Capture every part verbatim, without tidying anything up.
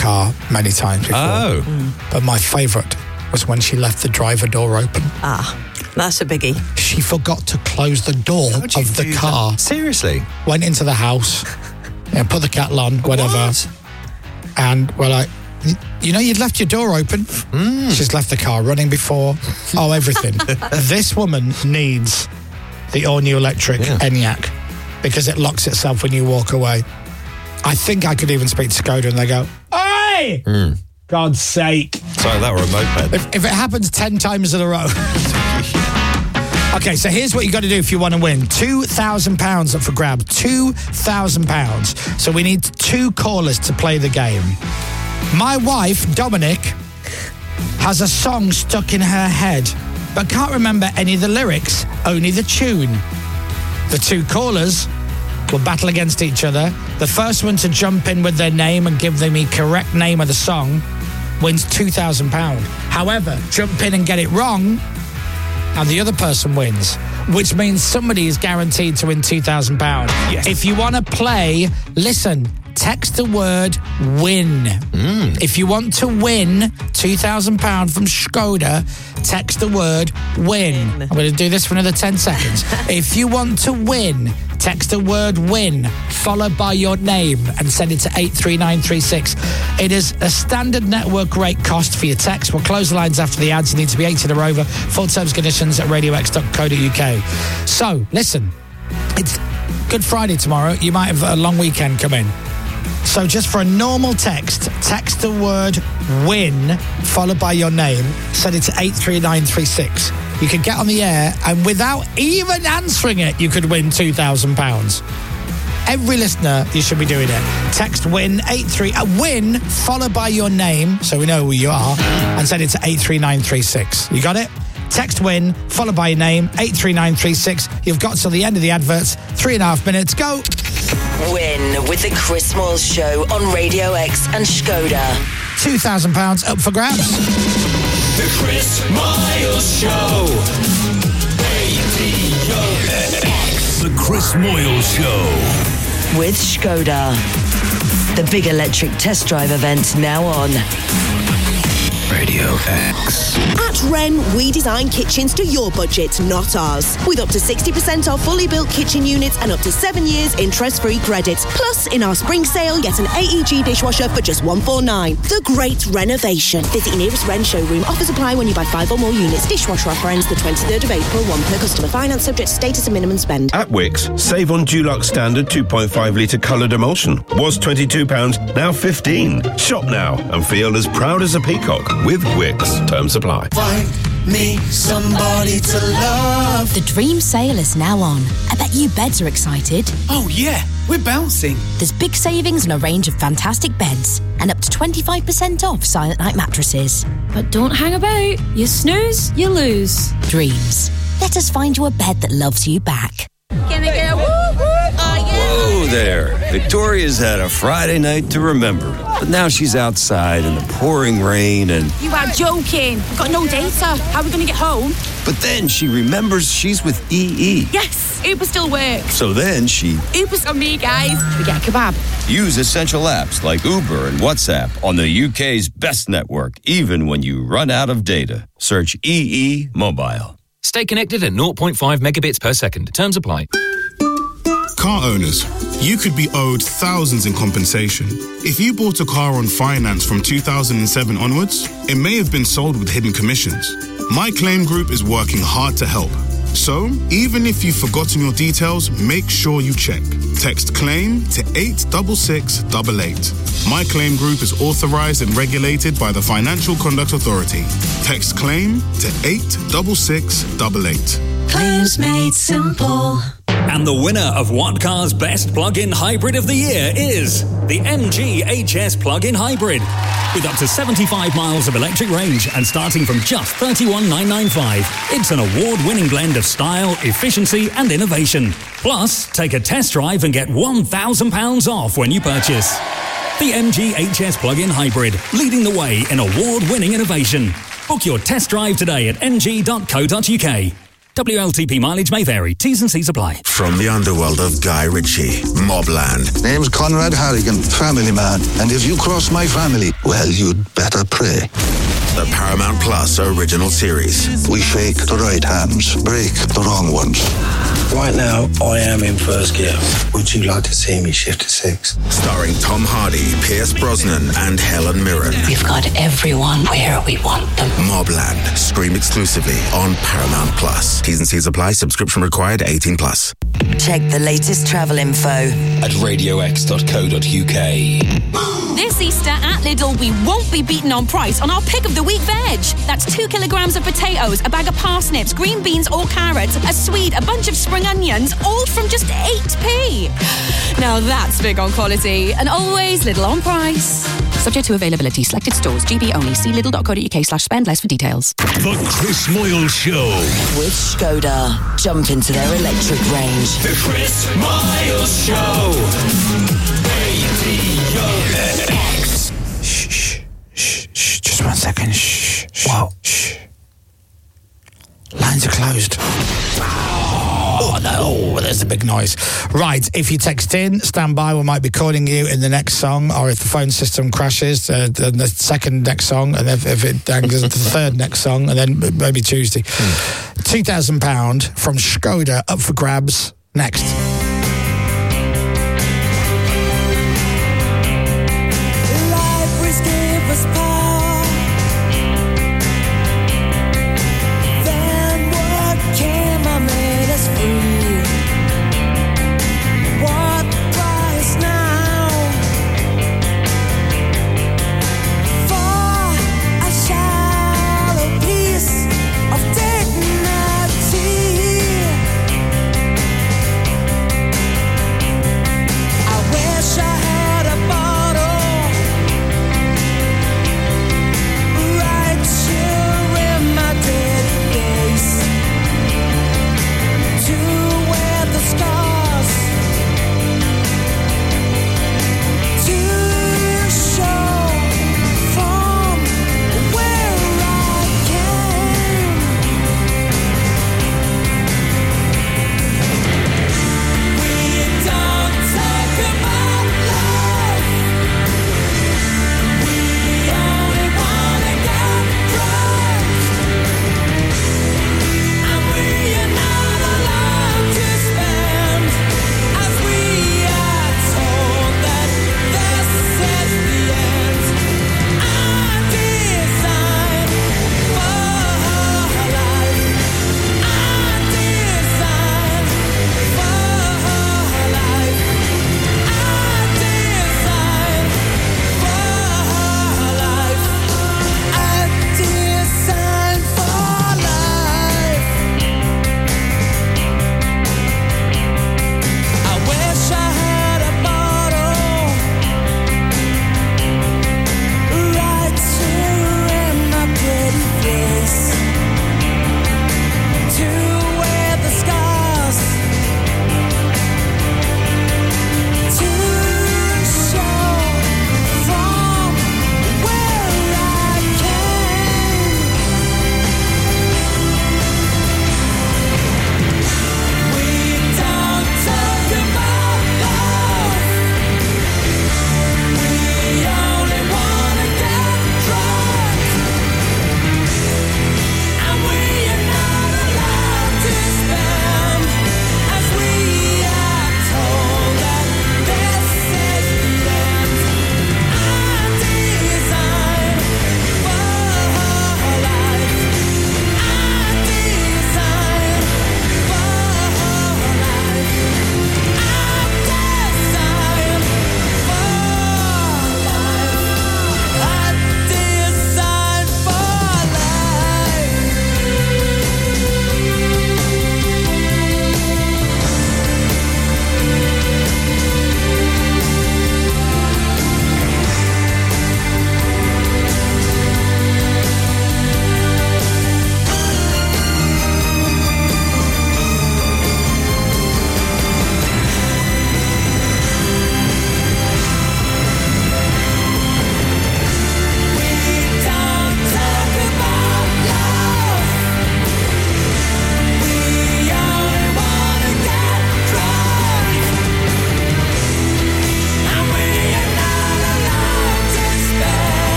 car many times before. Oh. Mm. But my favourite was when she left the driver door open. Ah, that's a biggie. She forgot to close the door How'd you of the do car. that? Seriously? Went into the house, and put the kettle on, whatever. What? And we're like, you know, you'd left your door open. Mm. She's left the car running before. Oh, everything. This woman needs the all-new electric Yeah. Enyaq because it locks itself when you walk away. I think I could even speak to Skoda and they go, "Hey! Mm. God's sake." Sorry, that were a moped. If, if it happens ten times in a row. Okay, so here's what you got to do if you want to win. two thousand pounds up for grab. two thousand pounds. So we need two callers to play the game. My wife, Dominic, has a song stuck in her head, but can't remember any of the lyrics, only the tune. The two callers will battle against each other. The first one to jump in with their name and give them the correct name of the song wins two thousand pounds. However, jump in and get it wrong, and the other person wins, which means somebody is guaranteed to win two thousand pounds. Yes. If you want to play, listen, text the word WIN. Mm. If you want to win two thousand pounds from Skoda, text the word WIN. I'm going to do this for another ten seconds. If you want to win, text the word WIN, followed by your name, and send it to eight three nine three six. It is a standard network rate cost for your text. We'll close the lines after the ads. You need to be eighteen or over. Full terms and conditions at radio x dot co dot u k. So, listen, it's Good Friday tomorrow. You might have a long weekend come in. So just for a normal text, text the word WIN, followed by your name, send it to eight three nine three six. You could get on the air, and without even answering it, you could win two thousand pounds. Every listener, you should be doing it. Text WIN, eight three, uh, WIN, followed by your name, so we know who you are, and send it to eight three nine three six. You got it? Text WIN, followed by your name, eight three nine three six. You've got till the end of the adverts. Three and a half minutes. Go! Win with the Chris Moyles Show on Radio X and Skoda. two thousand pounds up for grabs. The Chris Moyles Show. Radio X. The Chris Moyles Show. With Skoda. The big electric test drive event now on. Radio X. At Wren, we design kitchens to your budget, not ours. With up to sixty percent off fully built kitchen units and up to seven years interest-free credit. Plus, in our spring sale, get an A E G dishwasher for just one hundred forty-nine dollars. The Great Renovation. Visit your nearest Wren showroom. Offers apply when you buy five or more units. Dishwasher offer ends the twenty-third of April. One per customer. Finance subject to status and minimum spend. At Wix, save on Dulux Standard two point five litre coloured emulsion. Was twenty-two pounds, now fifteen. Shop now and feel as proud as a peacock with Wix. Terms apply. Find me somebody to love. The dream sale is now on. I bet you beds are excited. Oh yeah, we're bouncing. There's big savings on a range of fantastic beds and up to twenty-five percent off Silent Night mattresses. But don't hang about. You snooze, you lose. Dreams. Let us find you a bed that loves you back. Can I get a whoop whoop? Oh yeah. Whoa there. Victoria's had a Friday night to remember. But now she's outside in the pouring rain and... You are joking. I've got no data. How are we going to get home? But then she remembers she's with E E. Yes, Uber still works. So then she... Uber's on me, guys. We get a kebab. Use essential apps like Uber and WhatsApp on the U K's best network, even when you run out of data. Search E E Mobile. Stay connected at zero point five megabits per second. Terms apply. Car owners, you could be owed thousands in compensation. If you bought a car on finance from two thousand seven onwards, it may have been sold with hidden commissions. My Claim Group is working hard to help. So, even if you've forgotten your details, make sure you check. Text CLAIM to eight six six eight eight. My Claim Group is authorized and regulated by the Financial Conduct Authority. Text CLAIM to eight six six eight eight. Claims made simple. And the winner of What Car's Best Plug-in Hybrid of the Year is the M G H S Plug-in Hybrid. With up to seventy-five miles of electric range and starting from just thirty-one thousand nine hundred ninety-five dollars, it's an award-winning blend of style, efficiency and innovation. Plus, take a test drive and get one thousand pounds off when you purchase. The M G H S Plug-in Hybrid, leading the way in award-winning innovation. Book your test drive today at m g dot co dot u k. W L T P mileage may vary. T's and C's apply. From the underworld of Guy Ritchie, Mobland. Name's Conrad Harrigan, family man. And if you cross my family, well, you'd better pray. The Paramount Plus original series. We shake the right hands, break the wrong ones. Right now, I am in first gear. Would you like to see me shift to six? Starring Tom Hardy, Pierce Brosnan, and Helen Mirren. We've got everyone where we want them. Mobland. Stream exclusively on Paramount Plus. T's and C's apply. Subscription required. eighteen plus. Check the latest travel info at radio x dot co dot u k. This Easter at Lidl, we won't be beaten on price on our pick of the week veg. That's two kilograms of potatoes, a bag of parsnips, green beans or carrots, a swede, a bunch of spring onions, all from just eight p. Now that's big on quality, and always Lidl on price. Subject to availability. Selected stores. G B only. See lidl dot co dot u k slash spend less for details. The Chris Moyle Show. With Skoda. Jump into their electric range. The Chris Moyle Show. Radio X. Shh, shh, shh, shh. Just one second. Shh, shh. Wow. Shh. Lines are closed. Oh, no, there's a big noise. Right, if you text in, stand by. We might be calling you in the next song, or if the phone system crashes, uh, the, the second next song, and if, if it dangles, the third next song, and then maybe Tuesday. Mm. two thousand pounds from Skoda up for grabs next. Of dignity.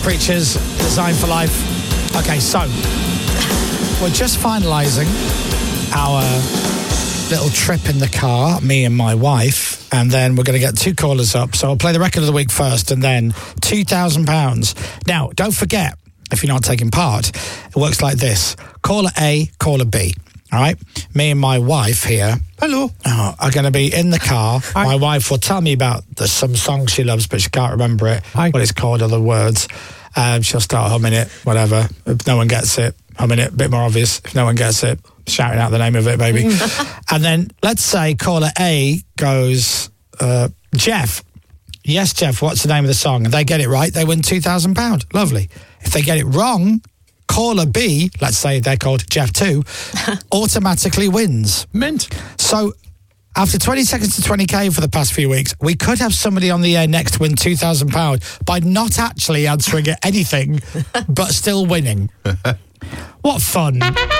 Preachers, Designed for Life. Okay, so we're just finalising our little trip in the car, me and my wife, and then we're going to get two callers up. So I'll play the record of the week first and then two thousand pounds. Now, don't forget, if you're not taking part, it works like this. Caller A, caller B. All right? Me and my wife here hello, oh, are going to be in the car. Hi. My wife will tell me about the, some song she loves, but she can't remember it, Hi. what it's called, or the words. Um, she'll start humming it, whatever. If no one gets it, humming it, a bit more obvious. If no one gets it, shouting out the name of it, maybe. And then let's say caller A goes, uh, Jeff. Yes, Jeff, what's the name of the song? And they get it right, they win two thousand pounds. Lovely. If they get it wrong, caller B, let's say they're called Jeff too, automatically wins. Mint. So after twenty seconds to twenty K for the past few weeks, we could have somebody on the air next to win two thousand pounds by not actually answering anything, but still winning. What fun.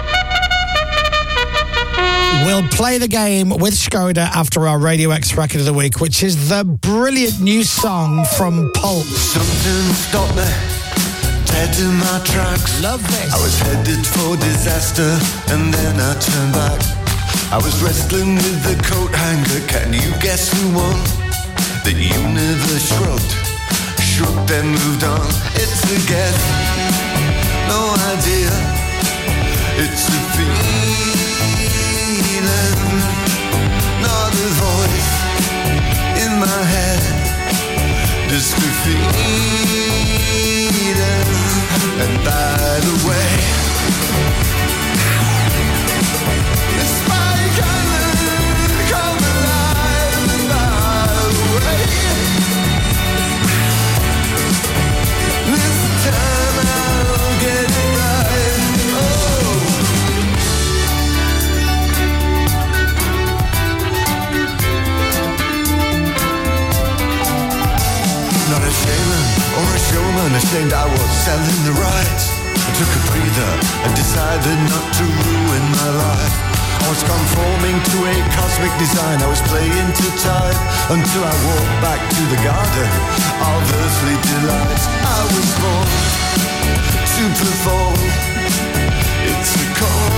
We'll play the game with Skoda after our Radio X record of the week, which is the brilliant new song from Pulp. Something stopped me, dead in my tracks. Love this. I was headed for disaster, and then I turned back. I was wrestling with the coat hanger. Can you guess who won? The universe shrugged, shook, then moved on. It's a guess, no idea. It's a feeling. Not a voice in my head, just a feeling. And by the way, it's my color, come alive. And by the way, this time I'll get it right. Oh. Not a shaman or a showman, ashamed I was selling the rights. I took a breather and decided not to ruin my life. I was conforming to a cosmic design. I was playing to time until I walked back to the garden of earthly delights. I was born to perform. It's a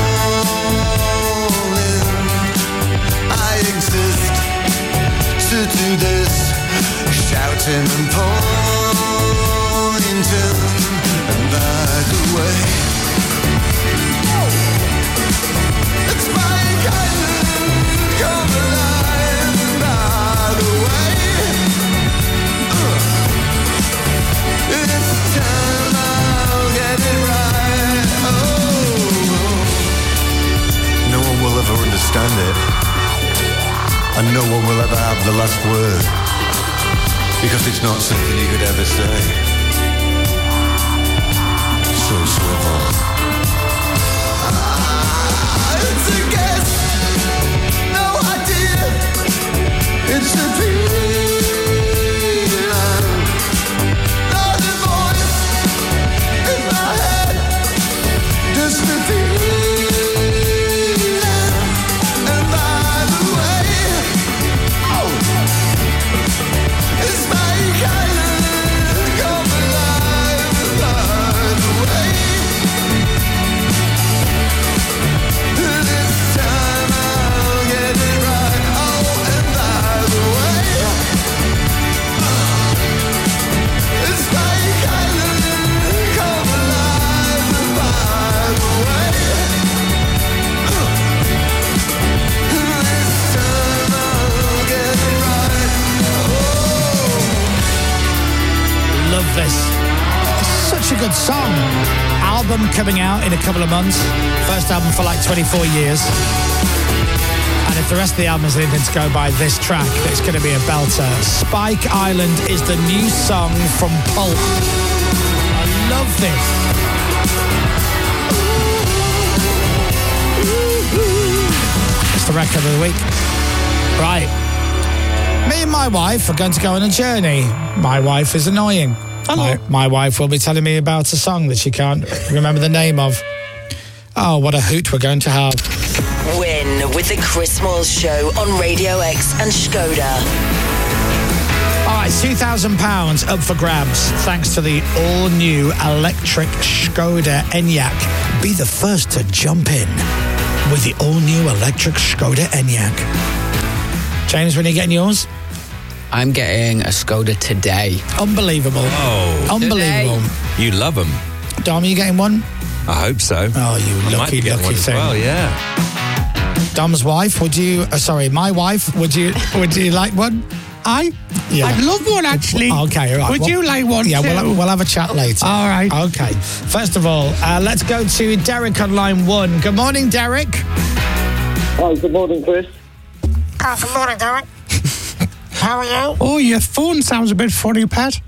calling. I exist to do this, shouting and pointing. And by the way, it's my kind, come alive. And by the way, uh, this time I'll get it right. Oh, no one will ever understand it, and no one will ever have the last word, because it's not something you could ever say. So swivel. Ah, it's a guess, no idea. It's a feeling, not a voice in my head, just a feeling. And by the way, oh, it's my kind of come alive. And by the way, this time I'll get it right. Oh, and by the way, it's my kind of come alive. And by the way, this time I'll get it right. Oh. Love this. It's such a good song. Album coming out in a couple of months. First album for like twenty-four years. And if the rest of the album is anything to go by, this track, it's going to be a belter. Spike Island is the new song from Pulp. I love this. It's the record of the week. Right. Me and my wife are going to go on a journey. My wife is annoying. My, my wife will be telling me about a song that she can't remember the name of. Oh, what a hoot we're going to have. Win with the Chris Moyles Show on Radio X and Skoda. All right, two thousand pounds up for grabs thanks to the all-new electric Skoda Enyaq. Be the first to jump in with the all-new electric Skoda Enyaq. James, when are you getting yours? I'm getting a Skoda today. Unbelievable. Oh. Unbelievable. Today. You love them. Dom, are you getting one? I hope so. Oh, you I might lucky, be getting lucky one as thing. well, yeah. Dom's wife, would you... Uh, sorry, my wife, would you would you like one? I? Yeah. I'd love one, actually. Okay, all right. Would Well, you like one Yeah, too? we'll, we'll have a chat later. All right. Okay. First of all, uh, let's go to Derek on line one. Good morning, Derek. Hi, good morning, Chris. Oh, good morning, Derek. How are you? Oh, your phone sounds a bit funny, Pat.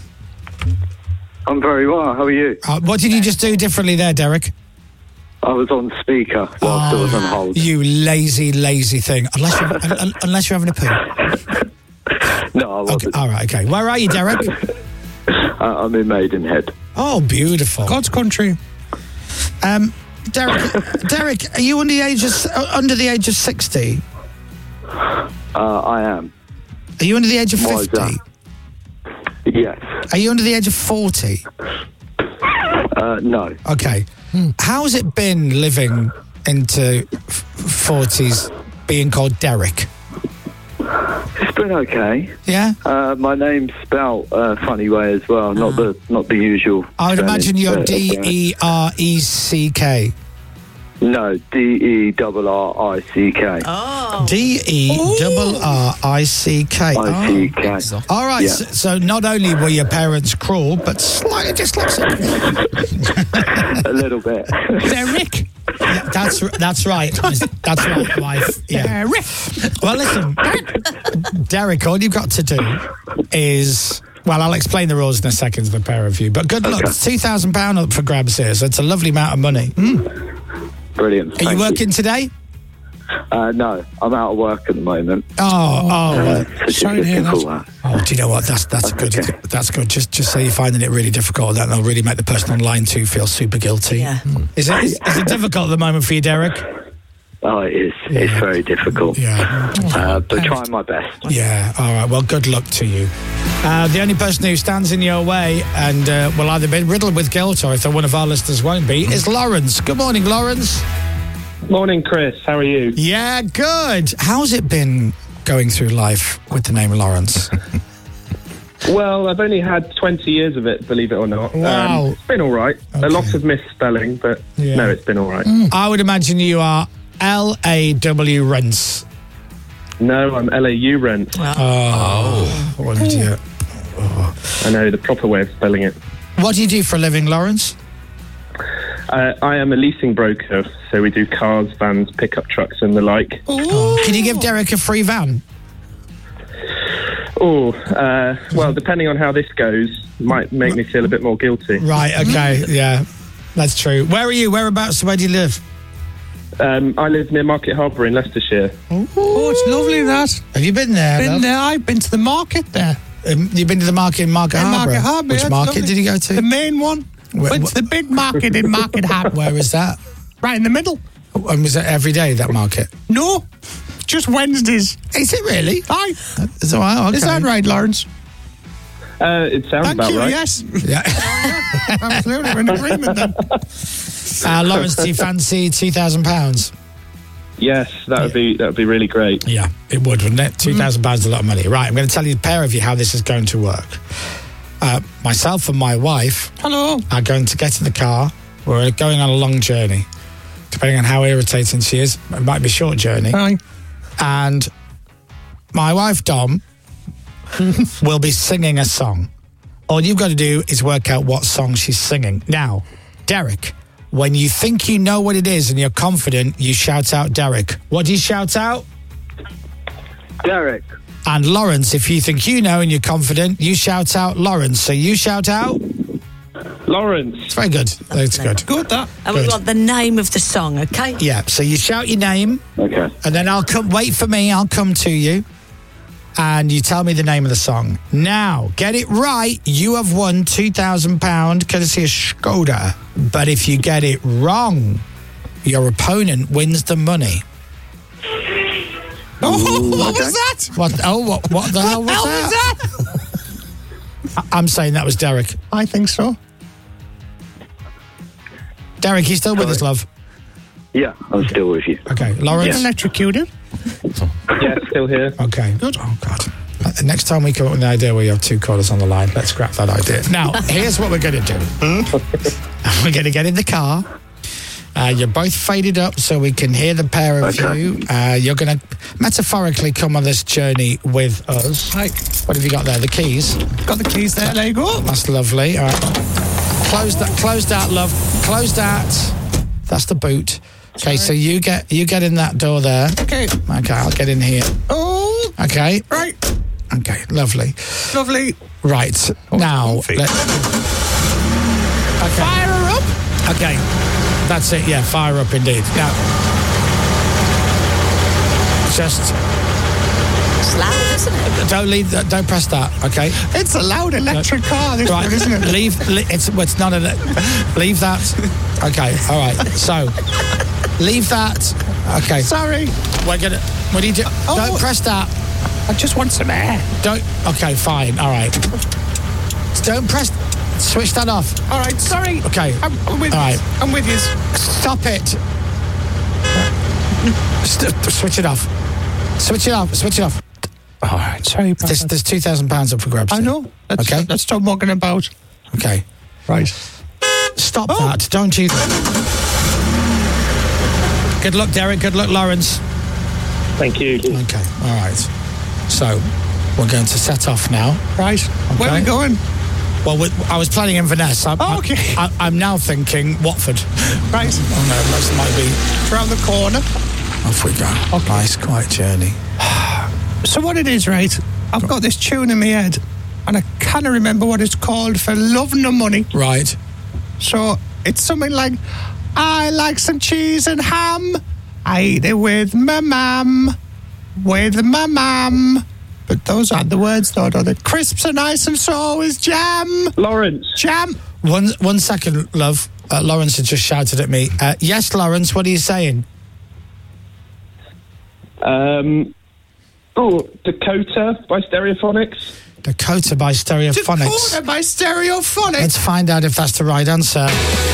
I'm very well. How are you? Uh, what did you just do differently there, Derek? I was on speaker whilst I was on hold. You lazy, lazy thing. Unless you're, un- un- unless you're having a poo. No, I wasn't. Okay, all right, okay. Where are you, Derek? uh, I'm in Maidenhead. Oh, beautiful. God's country. Um, Derek, Derek, are you under the age of uh, under the age of sixty? Uh, I am. Are you under the age of Why is fifty? Yes. Are you under the age of forty? Uh, no. Okay. How's it been living into forties, being called Derek? It's been okay. Yeah. Uh, my name's spelt a uh, funny way as well. Not the not the usual. I would spelling, imagine you're uh, D E R E C K. No, D E R R I C K. Oh. D E R R I C K. I C K. Oh. All right. Yeah. So, so not only were your parents cruel, but slightly dyslexic. A little bit. Derek. Yeah, that's that's right. That's right, wife. Yeah. Derek. Well, listen, Derek. All you've got to do is. Well, I'll explain the rules in a second to the pair of you. But good luck. Okay. two thousand pounds up for grabs here, so it's a lovely amount of money. Mm. Brilliant. Are Thank you working today? Uh, no, I'm out of work at the moment. Oh, oh. Uh, uh, it's sorry to hear difficult, that. that. Oh, do you know what? That's that's, That's good. okay. That's good. Just just say you're finding it really difficult. That'll really make the person on line two feel super guilty. Yeah. Mm. Is it is, is it difficult at the moment for you, Derek? Oh, it is. It's very difficult. Yeah. Uh, but trying my best. Yeah. All right. Well, good luck to you. Uh, the only person who stands in your way and uh, will either be riddled with guilt or if they're one of our listeners won't be is Lawrence. Good morning, Lawrence. Morning, Chris. How are you? Yeah, good. How's it been going through life with the name Lawrence? Well, I've only had twenty years of it, believe it or not. Wow. Um, it's been all right. A lot of misspelling, but Yeah. no, it's been all right. I would imagine you are L A W Rents. No, I'm L A U Rent. Oh, what an idiot. I know the proper way of spelling it. What do you do for a living, Lawrence? Uh, I am a leasing broker, so we do cars, vans, pickup trucks, and the like. Oh. Can you give Derek a free van? Oh, uh, well, depending on how this goes, might make me feel a bit more guilty. Right, okay, yeah, that's true. Where are you? Whereabouts? Where do you live? Um, I live near Market Harbour in Leicestershire. Oh, it's lovely, that. Have you been there? Been love? there. I've been to the market there. Um, you've been to the market in Market In Harbour? Market Harbour. Which yeah, it's market lovely. did you go to? The main one. Where- Went to the big market in Market Harbour. Where is that? Right in the middle. And was it every day, that market? No, just Wednesdays. Is it really? Aye. Is, oh, wow, okay. Is that right, Lawrence? Uh, it sounds Thank about you, right. yes. Yeah. Absolutely, we're in agreement then. Uh, Lawrence, do you fancy two thousand pounds? Yes, that would be that would be really great. Yeah, it would, wouldn't it? two thousand pounds is a lot of money. Right, I'm going to tell you, a pair of you, how this is going to work. Uh, myself and my wife Hello. are going to get in the car. We're going on a long journey. Depending on how irritating she is, it might be a short journey. Aye. And my wife, Dom, will be singing a song. All you've got to do is work out what song she's singing. Now, Derek, when you think you know what it is and you're confident, you shout out Derek. What do you shout out? Derek. And Lawrence, if you think you know and you're confident, you shout out Lawrence. So you shout out? Lawrence. It's very good. That's good. Good, that. And we Good. want the name of the song, okay? Yeah, so you shout your name. Okay. And then I'll come, wait for me, I'll come to you. And you tell me the name of the song. Now, get it right, you have won two thousand pounds courtesy of Skoda. But if you get it wrong, your opponent wins the money. Oh, what was that? What? Oh, what, what the hell was Hell that? was that? I- I'm saying that was Derek. I think so. Derek, you still with us, love? Yeah, I'm still with you. Okay, Lawrence? Electrocuted? Yeah, still here. Okay, good. Oh, God. Uh, next time we come up with an idea where you have two callers on the line, let's scrap that idea. Now, here's what we're going to do. We're going to get in the car. Uh, you're both faded up so we can hear the pair of Okay. you. Uh, you're going to metaphorically come on this journey with us. Hi. What have you got there? The keys? Got the keys there, there you go. That's lovely. All right. Close that. Close that, love. Close that. That's the boot. Okay, so you get you get in that door there. Okay. Okay, I'll get in here. Oh. Okay. Right. Okay, lovely. Lovely. Right, now... comfy. Let, okay. Fire her up. Okay, that's it, yeah, fire up indeed. Now, just... It's loud, isn't it? Don't leave, that- don't press that, okay? It's a loud electric car, this Right, one, isn't it? leave, li- it's, well, it's not a... Leave that. Okay, all right, so... Leave that. Okay. Sorry. We're gonna... What do you do? Oh. Don't press that. I just want some air. Don't... Okay, fine, all right. Don't press... Switch that off. All right, sorry. Okay. I'm, I'm with All you. right. I'm with you. Stop it. St- switch it off. Switch it off. Switch it off. All right, sorry about There's, that. there's two thousand pounds up for grabs. I here. know. Let's, Okay. Let's stop mucking about. Okay. Right. Stop Oh. that. Don't you... Good luck, Derek. Good luck, Lawrence. Thank you. Okay. All right. So, we're going to set off now. Right. Where are we Okay. going? Well, we, I was planning Inverness. I'm, Oh, okay. I, I'm now thinking Watford. Right. Oh, no, that might be... Round the corner. Off we go. Okay. Nice, quiet journey. So what it is, right? I've got this tune in my head, and I can't remember what it's called for love nor money. Right. So it's something like, I like some cheese and ham. I eat it with my mum. With my mum. But those aren't the words, though, are they? Crisps are nice and so is jam. Lawrence. Jam. One, one second, love. Uh, Lawrence has just shouted at me. Uh, yes, Lawrence, what are you saying? Um, oh, Dakota by Stereophonics. Dakota by Stereophonics. Dakota by Stereophonics. Let's find out if that's the right answer.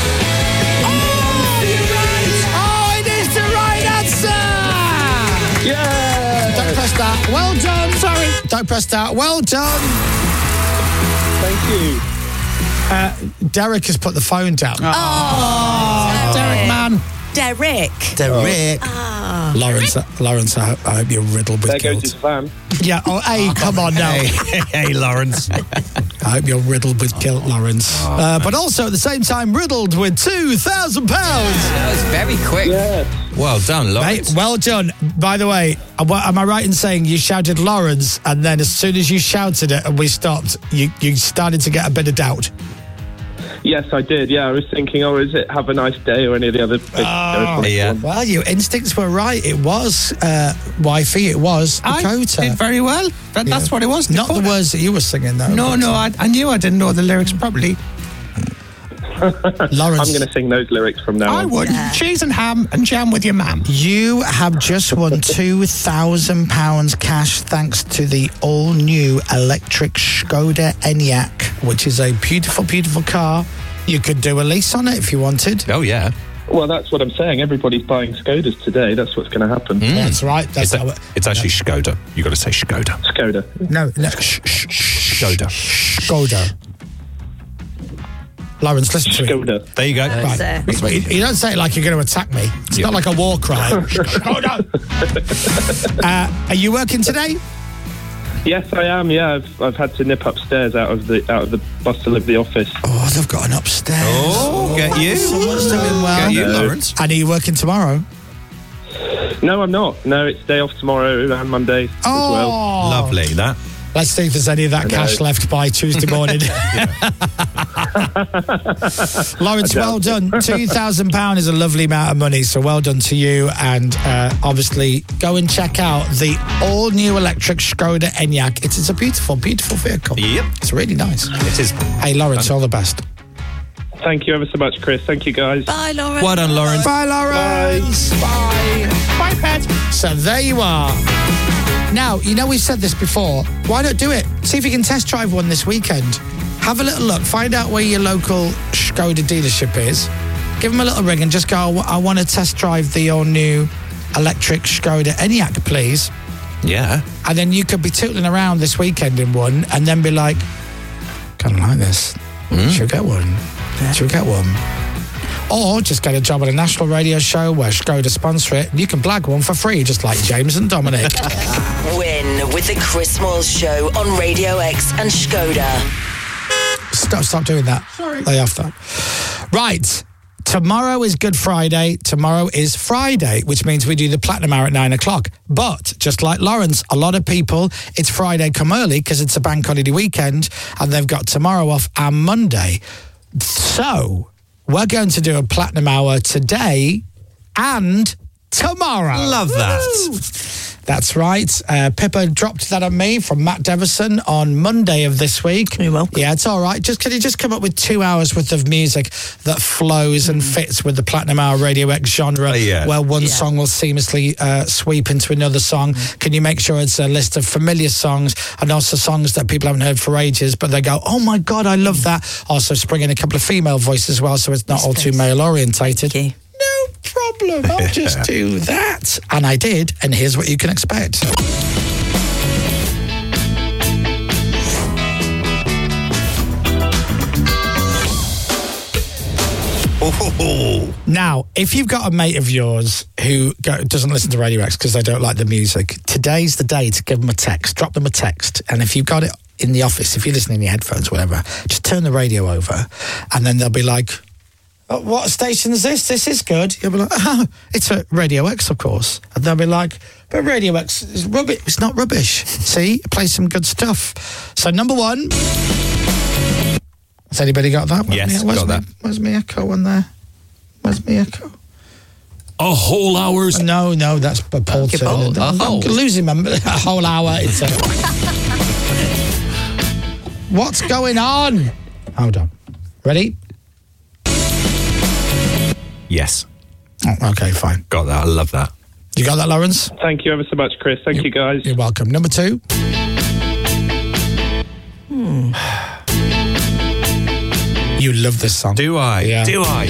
Oh, you're right. Oh, it is the right answer! Yeah! Don't press that. Well done. Sorry. Don't press that. Well done. Thank you. Uh, Derek has put the phone down. Oh, Derek, man. Derek. Derek. Ah. Lawrence, uh, Lawrence, I hope, I hope you're riddled with There guilt. goes his van. Yeah, oh, hey, come on now. Hey, hey, Lawrence. I hope you're riddled with guilt, Lawrence. Uh, but also at the same time riddled with two thousand pounds. That was very quick. Yeah. Well done, Lawrence. Mate, well done. By the way, am I am I right in saying you shouted Lawrence, and then as soon as you shouted it and we stopped, you, you started to get a bit of doubt? Yes, I did. Yeah, I was thinking, oh, is it Have a Nice Day or any of the other... Oh, yeah. Well, your instincts were right. It was uh, wifey. It was Dakota. I did very well. That, That's what it was. Not the Dakota. words that you were singing, though. No, but- no, I, I knew I didn't know the lyrics properly. Lawrence, I'm going to sing those lyrics from now I on. would. Cheese and ham and jam with your mum. you have just won two thousand pounds cash thanks to the all-new electric Skoda Enyaq, which is a beautiful, beautiful car. You could do a lease on it if you wanted. Oh, yeah. Well, that's what I'm saying. Everybody's buying Skodas today. That's what's going to happen. That's right. That's It's, how a, it, it's actually Skoda. you got to say Skoda. Skoda. no, no. Sh- sh- sh- Skoda. Skoda. Lawrence, listen to me. Skoda. There you go. Right. uh, You, you don't say it like you're going to attack me. It's Yeah. not like a war cry. Skoda. uh, are you working today? Yes, I am. Yeah, I've, I've had to nip upstairs out of the out of the bustle of the office. Oh, they've got an upstairs. Oh, get you. Someone's doing well. Get you, No. Lawrence. And are you working tomorrow? No, I'm not. No, it's day off tomorrow and Monday as well. Oh, Lovely, that. Let's see if there's any of that I know. cash left by Tuesday morning. Lawrence, I well doubt done. two thousand pounds is a lovely amount of money, so well done to you. And uh, obviously, go and check out the all-new electric Skoda Enyaq. It's, it's a beautiful, beautiful vehicle. Yep. It's really nice. It is. Hey, Lawrence, all the best. Thank you ever so much, Chris. Thank you, guys. Bye, Lauren. Well done, Lawrence. Bye, Lawrence. Bye. Bye, pet. So there you are. Now, you know we've said this before. Why not do it? See if you can test drive one this weekend. Have a little look. Find out where your local Skoda dealership is. Give them a little ring and just go, I want to test drive the all-new electric Skoda Enyaq, please. Yeah. And then you could be tootling around this weekend in one and then be like, kind of like this. Mm. Should we get one? Yeah. Should we get one? Or just get a job on a national radio show where Skoda sponsor it and you can blag one for free, just like James and Dominic. Win with the Chris Moyles Show on Radio X and Skoda. Stop, stop doing that. Sorry. Lay off that. Right. Tomorrow is Good Friday. Tomorrow is Friday, which means we do the Platinum Hour at nine o'clock. But just like Lawrence, a lot of people, it's Friday come early because it's a bank holiday weekend and they've got tomorrow off and Monday. So we're going to do a Platinum Hour today and tomorrow. Love that. Woo! That's right. Uh, Pippa dropped that on me from Matt Devison on Monday of this week. You're welcome. Yeah, it's all right. Just can you just come up with two hours worth of music that flows and fits with the Platinum Hour Radio X genre, uh, yeah. where one Yeah. song will seamlessly uh, sweep into another song? Mm. Can you make sure it's a list of familiar songs and also songs that people haven't heard for ages, but they go, oh my God, I love that. Also spring in a couple of female voices as well, so it's not Yes, all too please. male orientated. Thank you. No problem. I'll just do that. And I did, and here's what you can expect. Oh. Now, if you've got a mate of yours who go, doesn't listen to Radio X because they don't like the music, today's the day to give them a text. Drop them a text. And if you've got it in the office, if you're listening in your headphones, whatever, just turn the radio over and then they'll be like, oh, what station is this? This is good. You'll be like, oh, it's a Radio X, of course. And they'll be like, but Radio X is rubbish. It's not rubbish. See, it plays some good stuff. So number one, has anybody got that one? Yes, where's got my, that. Where's my echo on there? Where's my echo? A whole hour's... No, no, that's Paul Okay, Turner. Paul, a I'm whole. losing my... A whole hour. It's a... What's going on? Hold on. Ready? Yes. Oh, okay, fine. Got that. I love that. You got that, Lawrence? Thank you ever so much, Chris. Thank you, guys. You're welcome. Number two. Hmm. You love this song. Do I? Yeah. Do I?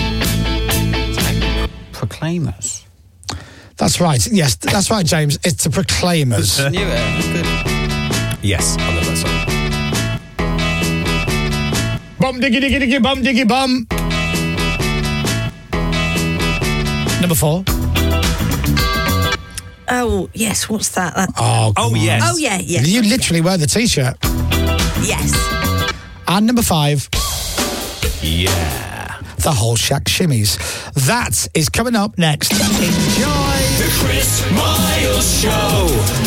Proclaimers. That's right. Yes, that's right, James. It's the Proclaimers. Knew it. Good. Yes, I love that song. Bum diggy diggy diggy bum diggy bum. Number four. Oh, yes, what's that? that Oh, Oh, yes. oh, yeah, yeah. You literally wear the T-shirt. Yes. And number five. Yeah. The Whole Shack Shimmies. That is coming up next. Enjoy. The Chris Moyles Show.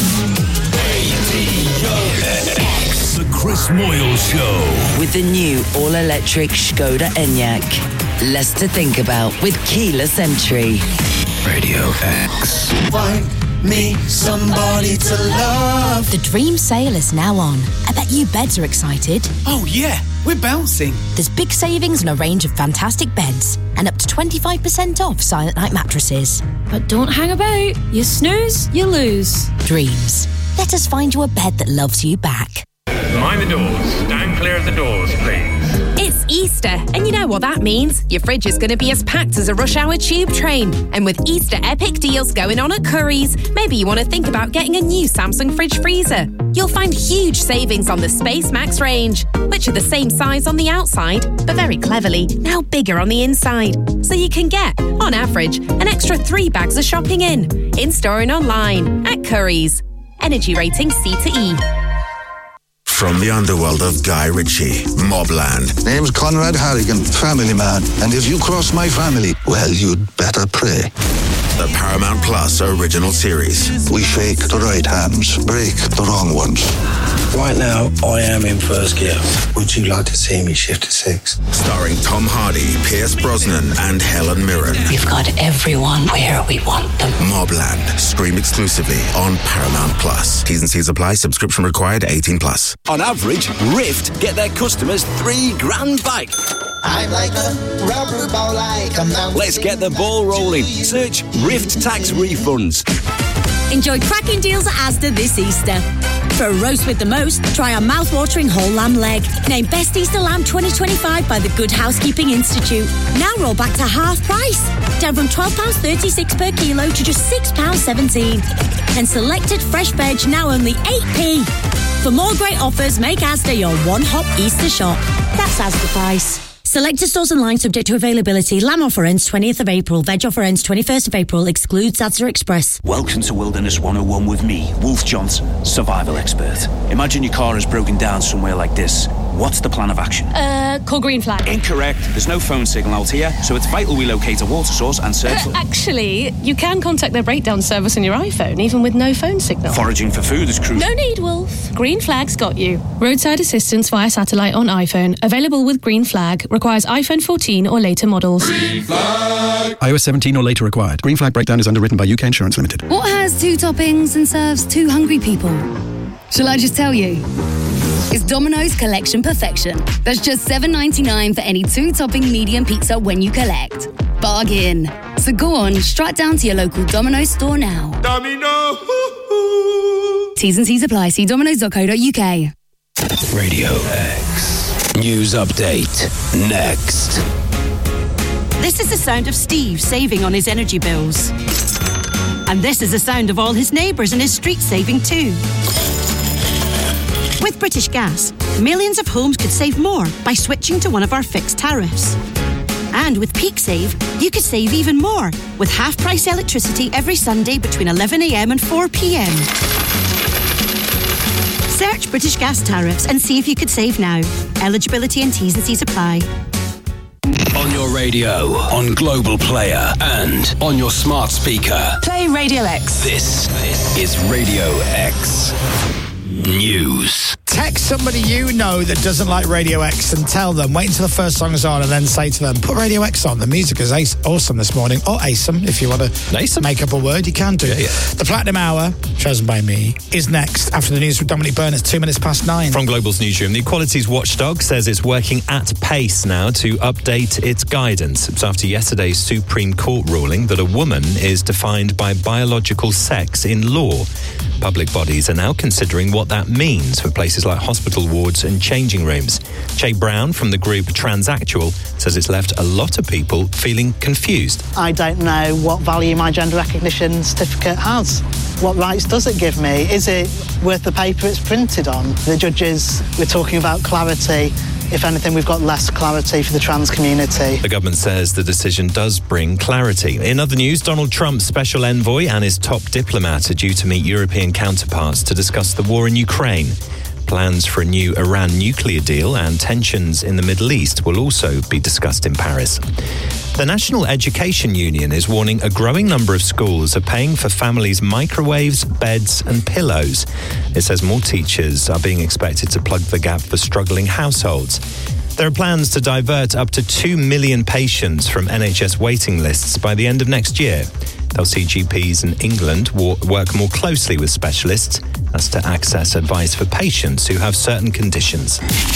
Radio X. The Chris Moyles Show. With the new all-electric Skoda Enyaq. Less to think about with keyless entry. Radio X. Find me somebody to love. The dream sale is now on. I bet you beds are excited. Oh, yeah, we're bouncing. There's big savings on a range of fantastic beds and up to twenty-five percent off Silent Night mattresses. But don't hang about. You snooze, you lose. Dreams. Let us find you a bed that loves you back. Mind the doors. Stand clear of the doors, please. It's Easter, and you know what that means. Your fridge is going to be as packed as a rush hour tube train. And with Easter epic deals going on at Currys, maybe you want to think about getting a new Samsung fridge freezer. You'll find huge savings on the Space Max range, which are the same size on the outside, but very cleverly, now bigger on the inside. So you can get, on average, an extra three bags of shopping in, in-store and online, at Currys. Energy rating C to E. From the underworld of Guy Ritchie, Mobland. Name's Conrad Harrigan, family man. And if you cross my family, well, you'd better pray. The Paramount Plus original series. We shake the right hands, break the wrong ones. Right now, I am in first gear. Would you like to see me shift to six? Starring Tom Hardy, Pierce Brosnan, and Helen Mirren. We've got everyone where we want them. Mobland. Stream exclusively on Paramount Plus. T's and C's apply. Subscription required. eighteen plus. On average, Rift get their customers three grand back. I'm like a rubber ball, like a mountain. Let's get the ball rolling. Search Rift Tax Refunds. Enjoy cracking deals at Asda this Easter. For a roast with the most, try our mouth-watering whole lamb leg. Named Best Easter Lamb twenty twenty-five by the Good Housekeeping Institute. Now roll back to half price. Down from twelve pounds thirty-six per kilo to just six pounds seventeen. And selected fresh veg now only eight p. For more great offers, make Asda your one-hop Easter shop. That's Asda price. Selected stores online subject to availability. Lamb offer ends twentieth of April. Veg offer ends twenty-first of April. Excludes Asda Express. Welcome to Wilderness one oh one with me, Wolf Johnson, survival expert. Imagine your car has broken down somewhere like this. What's the plan of action? Uh, call Green Flag. Incorrect. There's no phone signal out here, so it's vital we locate a water source and search for... Uh, actually, you can contact their breakdown service on your iPhone, even with no phone signal. Foraging for food is crucial. No need, Wolf. Green Flag's got you. Roadside assistance via satellite on iPhone. Available with Green Flag. Requires iPhone fourteen or later models. Green Flag. iOS seventeen or later required. Green Flag breakdown is underwritten by U K Insurance Limited. What has two toppings and serves two hungry people? Shall I just tell you? It's Domino's Collection Perfection. That's just seven ninety-nine for any two-topping medium pizza when you collect. Bargain. So go on, strut down to your local Domino's store now. Domino. T's and C's apply. See domino's dot co dot U K. Radio X. News update. Next. This is the sound of Steve saving on his energy bills. And this is the sound of all his neighbours in his street saving too. With British Gas, millions of homes could save more by switching to one of our fixed tariffs. And with Peak Save, you could save even more with half-price electricity every Sunday between eleven a m and four p m. Search British Gas tariffs and see if you could save now. Eligibility and T's and C's apply. On your radio, on Global Player, and on your smart speaker. Play Radio X. This is Radio X News. Text somebody you know that doesn't like Radio X and tell them, wait until the first song is on and then say to them, put Radio X on. The music is ace- awesome this morning. Or awesome, if you want to make up a word, you can do. Yeah, yeah. The Platinum Hour, chosen by me, is next after the news with Dominic Byrne. It's two minutes past nine. From Global's newsroom, the Equalities Watchdog says it's working at pace now to update its guidance. It's after yesterday's Supreme Court ruling that a woman is defined by biological sex in law. Public bodies are now considering what that means for places like hospital wards and changing rooms. Che Brown from the group Transactual says it's left a lot of people feeling confused. I don't know what value my gender recognition certificate has. What rights does it give me? Is it worth the paper it's printed on? The judges, we're talking about clarity. If anything, we've got less clarity for the trans community. The government says the decision does bring clarity. In other news, Donald Trump's special envoy and his top diplomat are due to meet European counterparts to discuss the war in Ukraine. Plans for a new Iran nuclear deal and tensions in the Middle East will also be discussed in Paris. The National Education Union is warning a growing number of schools are paying for families' microwaves, beds and pillows. It says more teachers are being expected to plug the gap for struggling households. There are plans to divert up to two million patients from N H S waiting lists by the end of next year. They'll see G Ps in England work more closely with specialists as to access advice for patients who have certain conditions.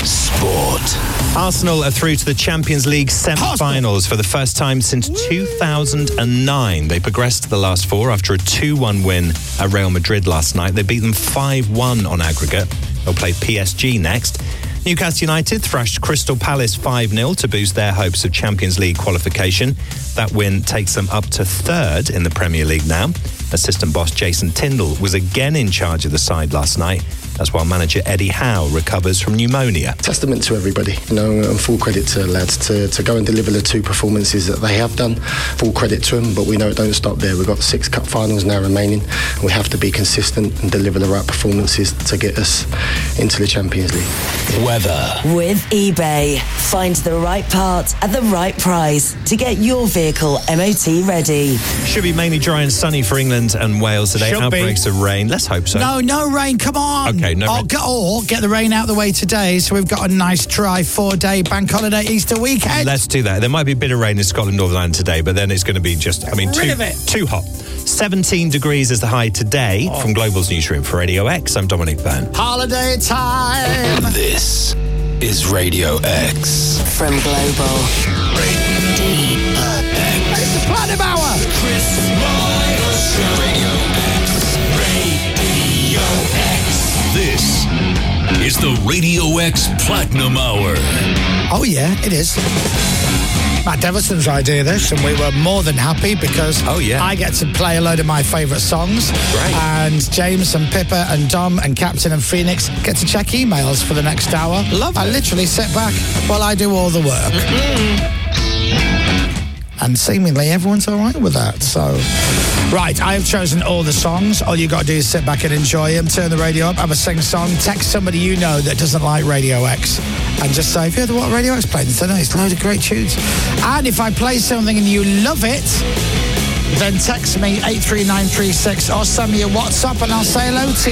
Sport. Arsenal are through to the Champions League semi-finals for the first time since two thousand nine. They progressed to the last four after a two one win at Real Madrid last night. They beat them five one on aggregate. They'll play P S G next. Newcastle United thrashed Crystal Palace five nil to boost their hopes of Champions League qualification. That win takes them up to third in the Premier League now. Assistant boss Jason Tindall was again in charge of the side last night. That's while manager Eddie Howe recovers from pneumonia. Testament to everybody, you know, and full credit to the lads to, to go and deliver the two performances that they have done. Full credit to them, but we know it don't stop there. We've got six cup finals now remaining, and we have to be consistent and deliver the right performances to get us into the Champions League. Weather. With eBay, find the right part at the right price to get your vehicle M O T ready. Should be mainly dry and sunny for England and Wales today. Should Outbreaks be. of rain. Let's hope so. No, no rain. Come on. Okay, no or, rain. get, or get the rain out the way today, so we've got a nice dry four-day bank holiday Easter weekend. Let's do that. There might be a bit of rain in Scotland, Northern Ireland today, but then it's going to be just, I mean, Rid too, of it. too hot. seventeen degrees is the high today. Oh. From Global's newsroom for Radio X, I'm Dominic Byrne. Holiday time. This is Radio X. From Global. Radio X. It's the Platinum Hour. Chris Miles Show. Radio X. Radio X Platinum Hour. Oh, yeah, it is. Matt Devison's idea, this, and we were more than happy because oh, yeah. I get to play a load of my favourite songs. Great. And James and Pippa and Dom and Captain and Phoenix get to check emails for the next hour. Love I it. literally sit back while I do all the work. Mm-hmm. And seemingly everyone's all right with that. So, right, I have chosen all the songs. All you got to do is sit back and enjoy them. Turn the radio up, have a sing-song. Text somebody you know that doesn't like Radio X. And just say, have you heard what Radio X played today? It's a load of great tunes. And if I play something and you love it, then text me eight three nine three six or send me a WhatsApp and I'll say hello to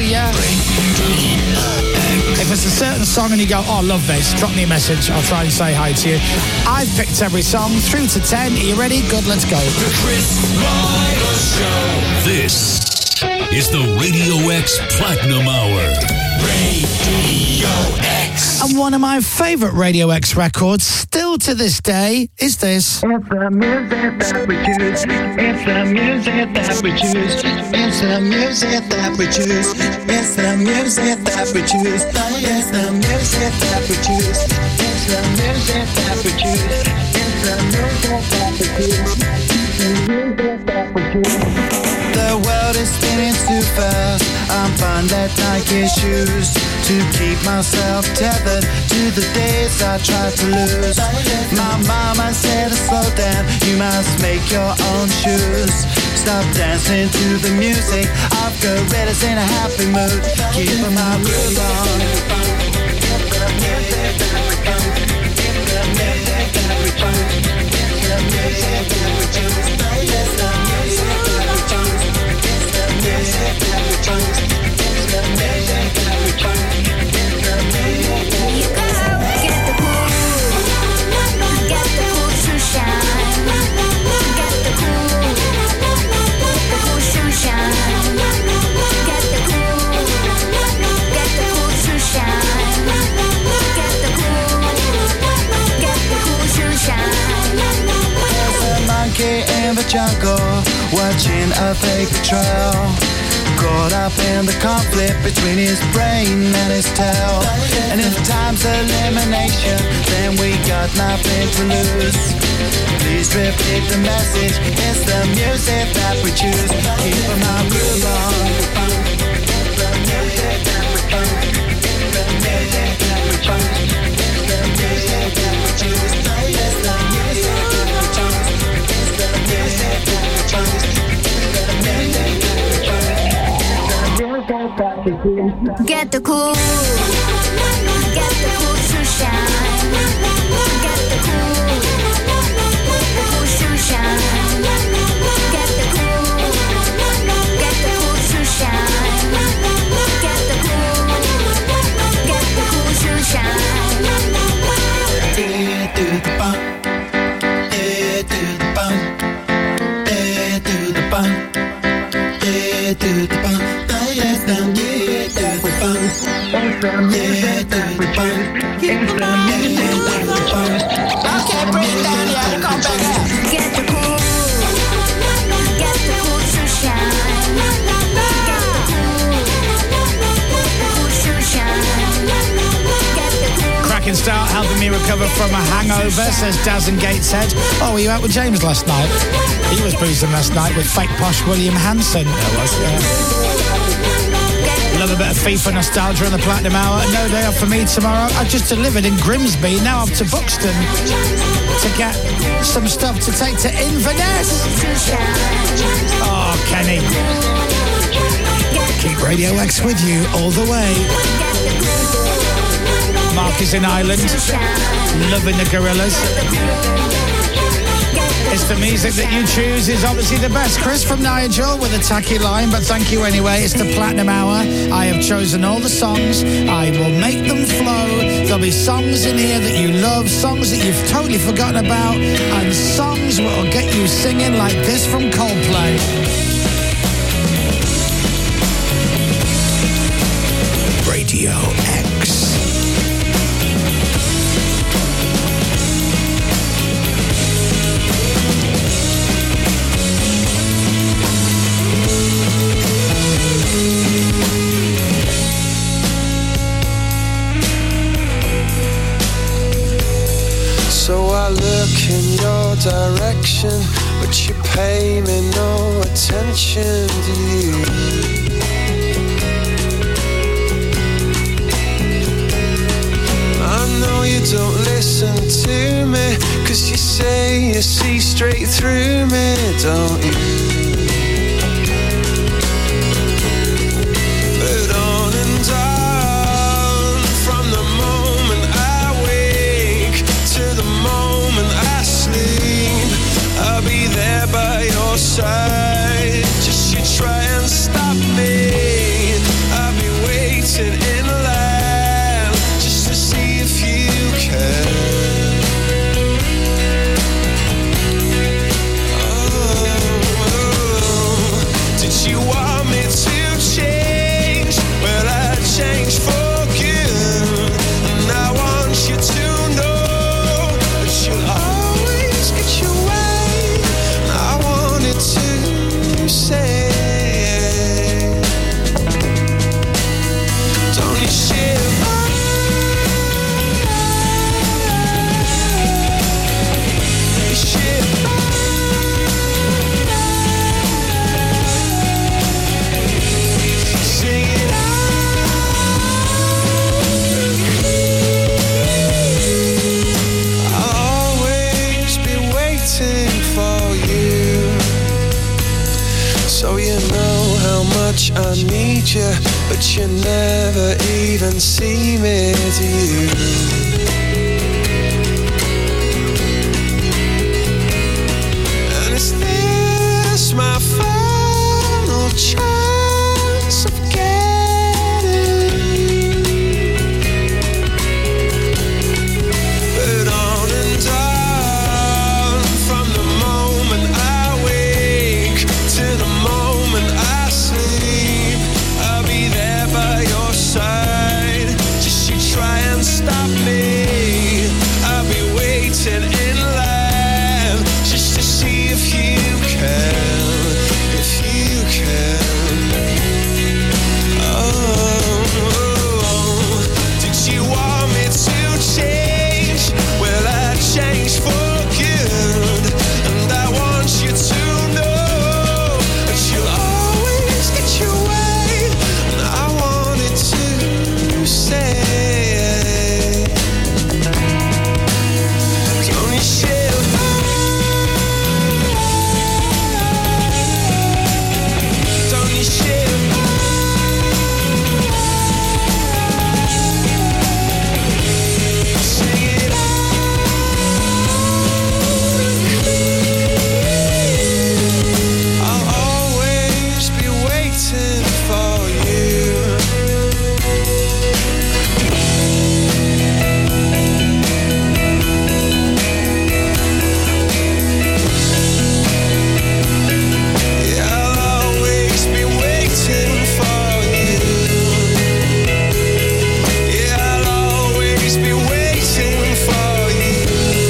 you. If it's a certain song and you go, oh, I love this, drop me a message. I'll try and say hi to you. I've picked every song through to ten. Are you ready? Good, let's go. The Chris Miles Show. This is the Radio X Platinum Hour. Radio X. And one of my favourite Radio X records, still to this day, is this. It's the music that we choose. It's the music that we choose. It's the music that we choose. It's the music that we choose. It's the music that we choose. It's the music that we choose. It's the music that we choose. The music that we choose. The world is spinning too fast. I'm finding that Nike shoes to keep myself tethered to the days I tried to lose. My mama said to slow down, you must make your own shoes. Stop dancing to the music. I've got gorillas in a happy mood. Keep my groove on. It's the music that we choose. It's the music that we choose. It's the music that we choose. It's the music that we choose. It's the music that we choose. It's the music that we choose. It's the music that we choose. Get the cool, get the cool shoe shine. Get the cool, the cool shoe shine. Get the cool, get the cool shoe shine. Get the cool, get the cool shoe shine. There's a monkey in the jungle watching a fake betrayal. Caught up in the conflict between his brain and his tail. And if time's elimination, then we got nothing to lose. Please repeat the message. It's the music that we choose. Keep my groove on. It's the music that we choose. It's the music that we choose. It's the music that we choose. It's the music that we choose. It's the music that we choose. It's the music that we choose. Get the cool, get the cool shoe shine. Get the cool, the cool shoe shine. Get the cool, get the cool shoe shine. Get the cool, get the cool shoe shine. Yeah, do the bump. Yeah, do the bump. Yeah, do the bump. Yeah, do the bump. It's the music that we choose. It's the music that we choose. It's the music that we choose. Okay, bring it down, yeah, come back here. Get the cool, get the cool shoe shine. Get the cool, the cool shoe shine. Get the cool. Cracking start, helping me recover from a hangover, says Daz and Gateshead. Oh, were you out with James last night? He was boozing last night with fake posh William Hanson. That was, yeah. Love a bit of FIFA nostalgia on the Platinum Hour. No day off for me tomorrow. I just delivered in Grimsby, now up to Buxton to get some stuff to take to Inverness. Oh, Kenny. Keep Radio X with you all the way. Mark is in Ireland, loving the Gorillas. It's the music that you choose is obviously the best. Chris from Nigel with a tacky line, but thank you anyway. It's the Platinum Hour. I have chosen all the songs. I will make them flow. There'll be songs in here that you love, songs that you've totally forgotten about, and songs that will get you singing like this from Coldplay. Radio X. attention, but you pay me no attention, do you? I know you don't listen to me, 'cause you say you see straight through me, don't you? But on and on, from the moment I wake to the moment I sleep, I'll be there by your side. Just you try and stop me, I'll be waiting in line just to see if you can. Oh, did you want me to change? Well, I changed for good, and I want you to know that you'll always get your way. I wanted to say, don't you shiver? You shiver. Sing it I'll always be waiting for you, so you know how much I need you, but you never even see me, do you? And is this my final chance of getting? But on and on, from the moment I wake to the moment I sleep, I'll be there by your side. Just you try and stop me, I'll be waiting in line just to see if you can, if you can. Oh, did you want me to change? Well, I changed for good, and I want you to know that you'll always get your way. And I wanted to say, don't you shiver? Don't you shiver? Sing it I'll always be waiting for you. Yeah, I'll always be waiting for you. Yeah, I'll always be waiting for you.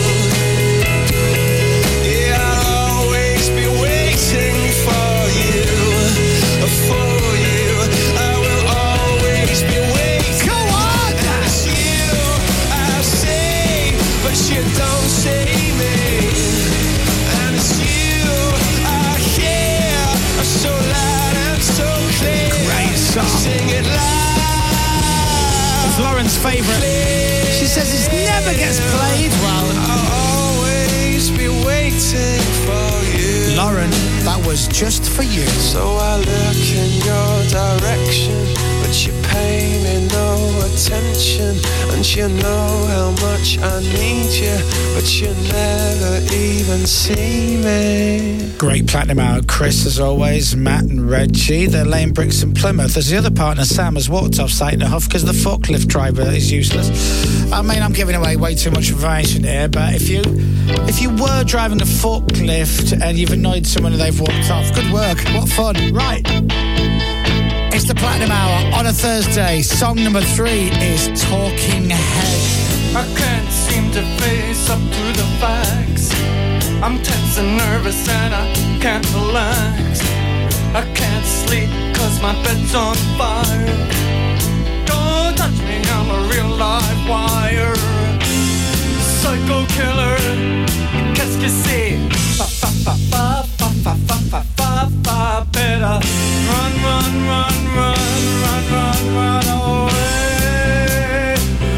Yeah, I'll always be waiting for you. For you, I will always be waiting. Go on! And it's you I say, but you don't see me. And it's you I hear so loud and so clear. Great song. Sing it loud. It's Lauren's favourite. She says it never gets played. Well, I'll always be waiting for you. Lauren, that was just for you. So I look in your direction, but you pay me no attention. And you know how much I need you, but you never even see me. Great platinum hour, Chris, as always, Matt and Reggie. They're laying bricks in Plymouth. As the other partner, Sam, has walked off site in a huff because the forklift driver is useless. I mean, I'm giving away way too much information here, but if you if you were driving a forklift and you've annoyed someone and they've walked off, good work. What fun. Right. It's the platinum hour on a Thursday. Song number three is Talking Heads. I can't seem to face up to the facts. I'm tense and nervous and I can't relax. I can't sleep cause my bed's on fire. Don't touch me, I'm a real live wire. Psycho killer, qu'est-ce que c'est? fa fa fa fa fa fa fa fa. Better run, run, run, run, run, run, run away.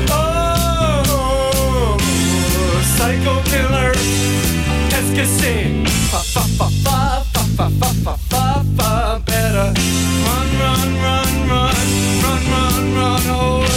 Oh, psycho killer. Qu'est-ce que c'est? Fa fa fa fa fa fa fa fa fa fa. Better run, run, run, run, run, run, run away.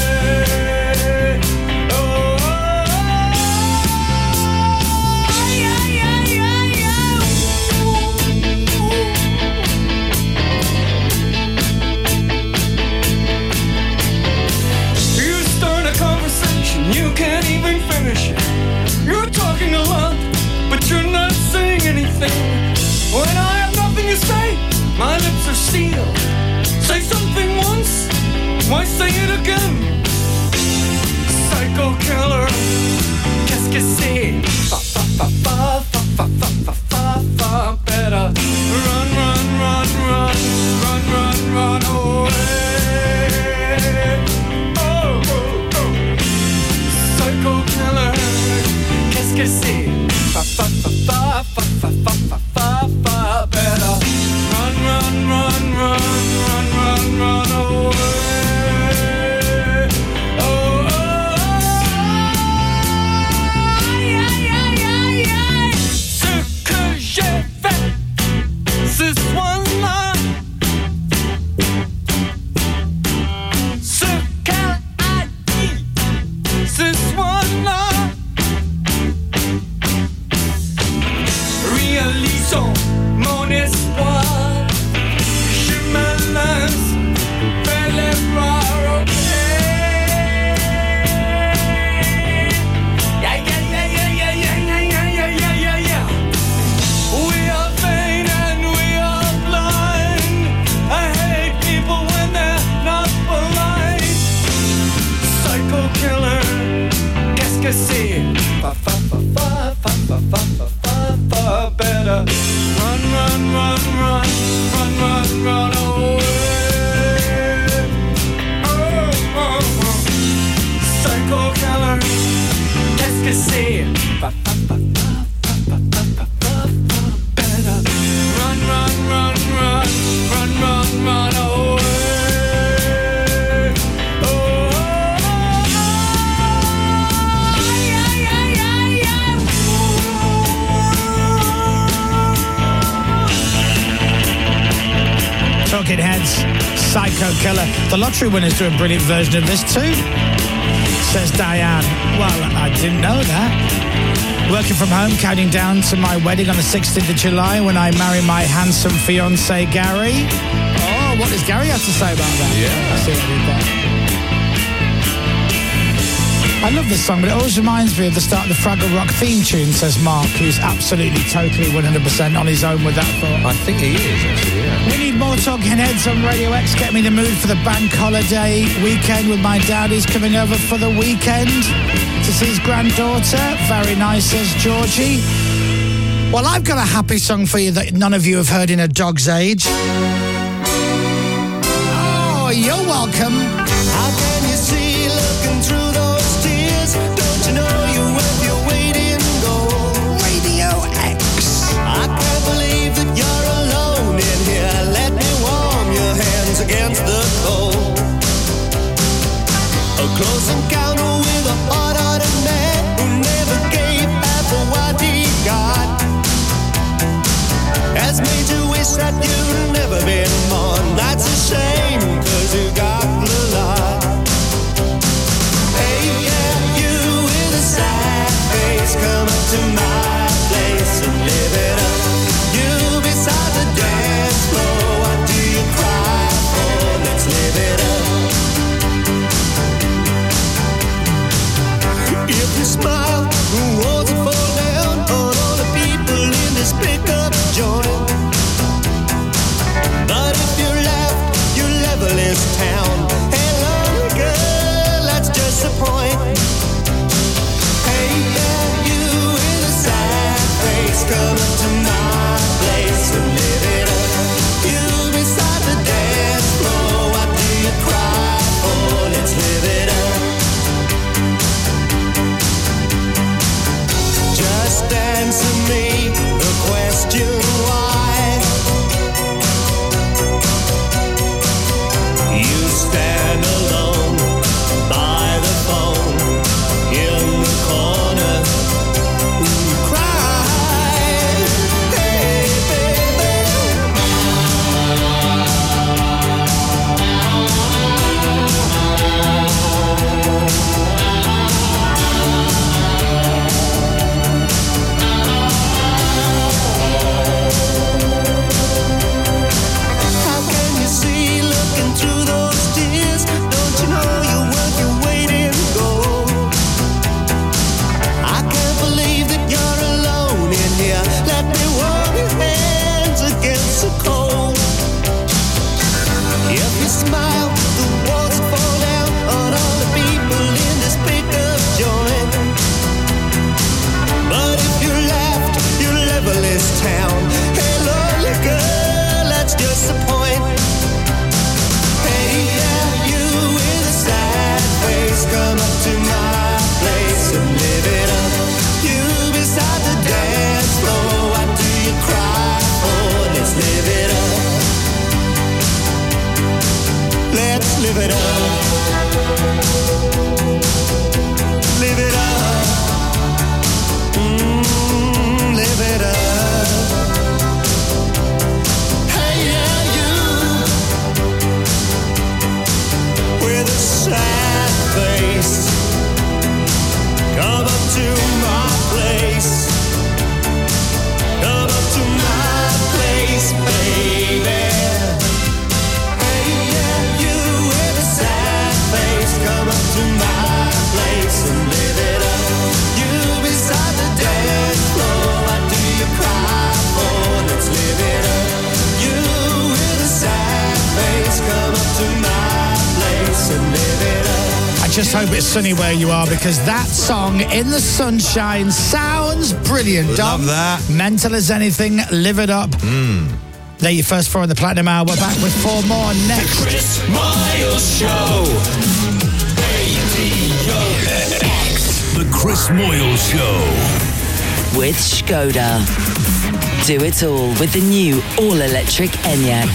You can't even finish it. You're talking a lot, but you're not saying anything. When I have nothing to say, my lips are sealed. Say something once, why say it again? Psycho killer, qu'est-ce que c'est? Fa fa fa fa fa fa fa fa fa fa. Better run, run, run, run, run, run, run away. Psycho killer, qu'est-ce que c'est? Fa fa fa fa fa fa fa fa fa fa. Better run, run, run, run, run, run, run away. Oh, oh, aïe, aïe, aïe, aïe, aïe. Ce que j'ai fait ce soir-là, ce qu'elle a dit ce soir-là, réalisons mon espoir. Je me lance vers les bras, ok. Yeah, yeah, yeah, yeah, yeah, yeah, yeah, yeah, yeah, yeah, yeah. We are vain and we are blind. I hate people when they're not polite. Psycho killer, qu'est-ce que c'est? Fa fa fa fa fa fa fa fa fa fa. Better run, run, run, run, run, run, run away. Oh, oh, oh. Psycho killer, qu'est-ce que c'est? Fa fa fa fa fa fa fa fa fa. Better run, run, run, run, run, run, run away. Talking Heads, Psycho Killer. The lottery winners do a brilliant version of this too, says Diane. Well, I didn't know that. Working from home, counting down to my wedding on the sixteenth of July when I marry my handsome fiancé, Gary. Oh, what does Gary have to say about that? Yeah. I see what he did there. I love this song, but it always reminds me of the start of the Fraggle Rock theme tune, says Mark, who's absolutely, totally, one hundred percent on his own with that thought. I think he is, actually, yeah. We need more Talking Heads on Radio X. Get me in the mood for the bank holiday weekend with my dad. He's coming over for the weekend to see his granddaughter. Very nice, says Georgie. Well, I've got a happy song for you that none of you have heard in a dog's age. Oh, you're welcome. How can you see looking through those tears? Don't you know you're worth your weight in gold? Radio X. I can't believe that you're alone in here. Let me warm your hands against the cold. A close encounter with a hard-hearted man who never gave half of what he got. Has made you wish that you'd never been born. That's a shame, 'cause you got the lot. Hey, yeah, you with a sad face, come up to my place and live it up. You beside the dance floor, what do you cry for? Let's live it up. If you smile, the walls will fall down on all the people in this pickup joint. But if you laugh, you level this town. Hey, lonely girl, that's just the point. Hey, yeah, you with a sad face, come up to my place and live it up. You beside the dance floor, what do you cry for? Let's live it up. Just answer me the question. let me warm your hands against the cold. If you smile, the walls fall down on all the people in this pickup joint. But if you laughed, you level this town. Hey, lonely girl, that's just the point. Hey, yeah, you with a sad face, come up to my place and live it up. You beside the dance floor, what do you cry for? Let's live it up. Let's live it up. Live it up. Mm, live it up. Hey, yeah, you with a sad face, come up to my place. Come up to my place, baby. Come up to my place and live it up. You beside the dance floor, what do you cry for? Let's live it up. You with a sad face, come up to my place and live it up. I just hope it's sunny where you are, because that song, In the Sunshine, sounds brilliant. Love Dom. that. Mental as anything, live it up. Mm. They're your first four in the Platinum Hour. We're back with four more next. The Chris Miles Show. The Chris Moyles Show. With Skoda. Do it all with the new all-electric Enyaq.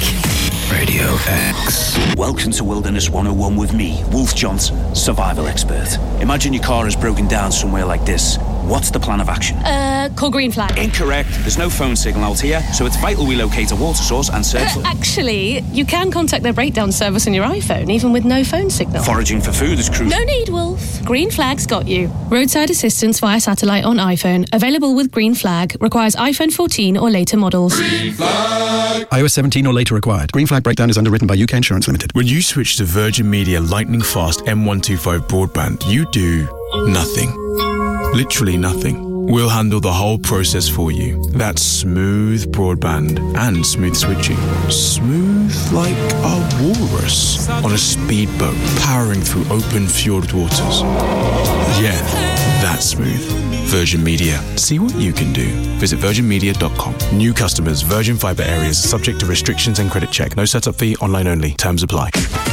Radio X. Welcome to Wilderness one oh one with me, Wolf Johnson, survival expert. Imagine your car has broken down somewhere like this. What's the plan of action? Uh, call Green Flag. Incorrect. There's no phone signal out here, so it's vital we locate a water source and search for... Uh, actually, you can contact their breakdown service on your iPhone, even with no phone signal. Foraging for food is crucial. No need, Wolf. Green Flag's got you. Roadside assistance via satellite on iPhone. Available with Green Flag. Requires iPhone fourteen or later models. Green Flag. i O S seventeen or later required. Green Flag breakdown is underwritten by U K Insurance Limited. When you switch to Virgin Media Lightning Fast M one twenty-five broadband, you do nothing. Literally nothing. We'll handle the whole process for you. That's smooth broadband and smooth switching. Smooth like a walrus on a speedboat powering through open fjord waters. Yeah, that's smooth. Virgin Media. See what you can do. Visit virgin media dot com. New customers, Virgin Fibre areas, subject to restrictions and credit check. No setup fee, online only. Terms apply.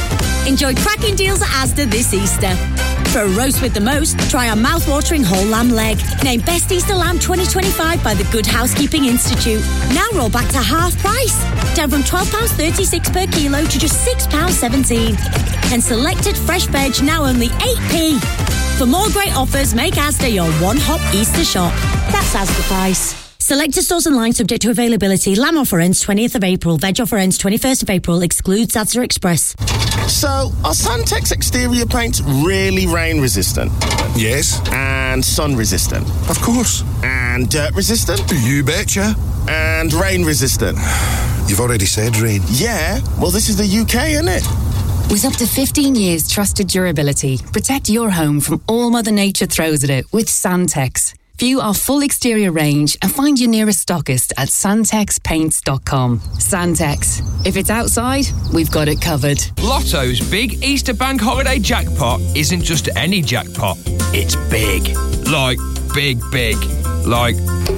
Enjoy cracking deals at Asda this Easter. For a roast with the most, try our mouth-watering whole lamb leg. Named Best Easter Lamb twenty twenty-five by the Good Housekeeping Institute. Now roll back to half price. Down from twelve pounds thirty-six per kilo to just six pounds seventeen. And selected fresh veg now only eight p. For more great offers, make Asda your one-hop Easter shop. That's Asda price. Selected stores online subject to availability. Lamb offer ends twentieth of April. Veg offer ends twenty-first of April. Excludes Asda Express. So, are Suntex exterior paints really rain resistant? Yes. And sun resistant? Of course. And dirt resistant? You betcha. And rain resistant? You've already said rain. Yeah. Well, this is the U K, isn't it? With up to fifteen years trusted durability, protect your home from all Mother Nature throws at it with Suntex. View our full exterior range and find your nearest stockist at santex paints dot com. Santex. If it's outside, we've got it covered. Lotto's big Easter bank holiday jackpot isn't just any jackpot. It's big. Like, big, big. Like,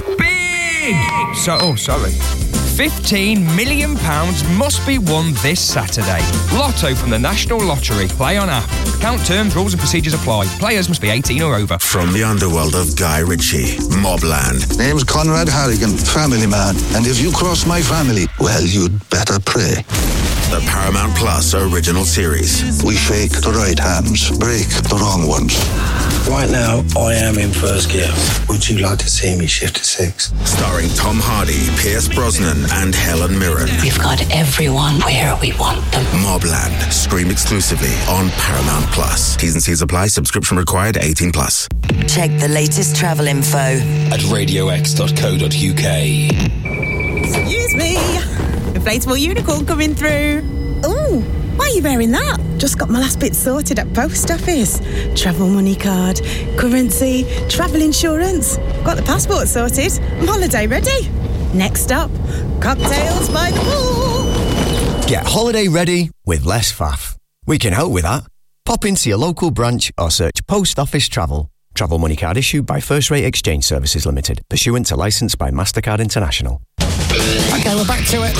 big! So, oh, sorry. fifteen million pounds must be won this Saturday. Lotto from the National Lottery. Play on app. Account terms, rules and procedures apply. Players must be eighteen or over. From the underworld of Guy Ritchie, Mobland. Name's Conrad Harrigan, family man. And if you cross my family, well, you'd better pray. The Paramount Plus original series. We shake the right hands, break the wrong ones. Right now, I am in first gear. Would you like to see me shift to six? Starring Tom Hardy, Pierce Brosnan, and Helen Mirren. We've got everyone where we want them. Mobland. Stream exclusively on Paramount Plus. T's and C's apply. Subscription required. eighteen plus. Check the latest travel info at radio x dot co dot u k. Excuse me. Inflatable unicorn coming through. Ooh, Why are you wearing that? Just got my last bit sorted at post office. Travel money card, currency, travel insurance. Got the passport sorted. I'm holiday ready. Next stop, cocktails by the pool. Get holiday ready with less faff. We can help with that. Pop into your local branch or search Post Office Travel. Travel money card issued by First Rate Exchange Services Limited, pursuant to licence by MasterCard International. Okay, we're back to it.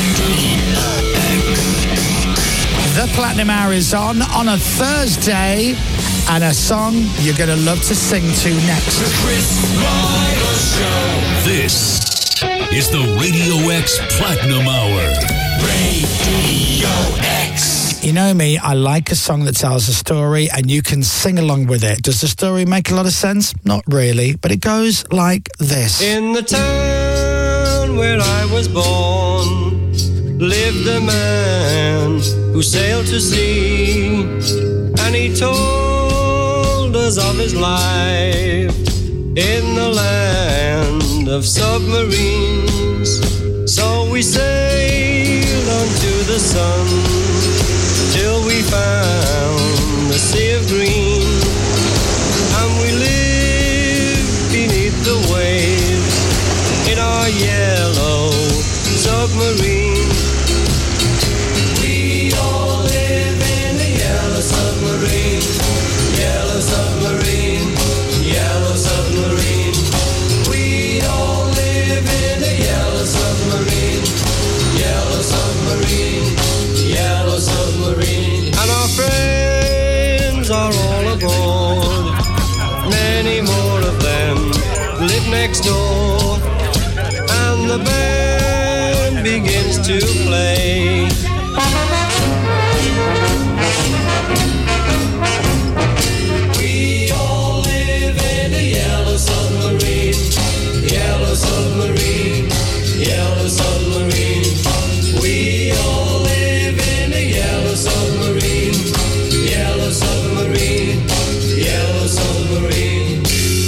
The Platinum Hour is on on a Thursday, and a song you're going to love to sing to next. The Chris Miles Show. This is the Radio X Platinum Hour. Radio X. You know me, I like a song that tells a story and you can sing along with it. Does the story make a lot of sense? Not really, but it goes like this. In the town where I was born lived a man who sailed to sea, and he told us of his life in the land of submarines. So we sailed onto the sun till we found the sea of green, and we lived beneath the waves in our yellow submarine. We all live in a yellow submarine, yellow submarine, yellow submarine. We all live in a yellow submarine, yellow submarine, yellow submarine. And our friends are all aboard. Many more of them live next door, and the band begins to play. We all live in a yellow submarine, yellow submarine, yellow submarine. We all live in a yellow submarine, yellow submarine, yellow submarine.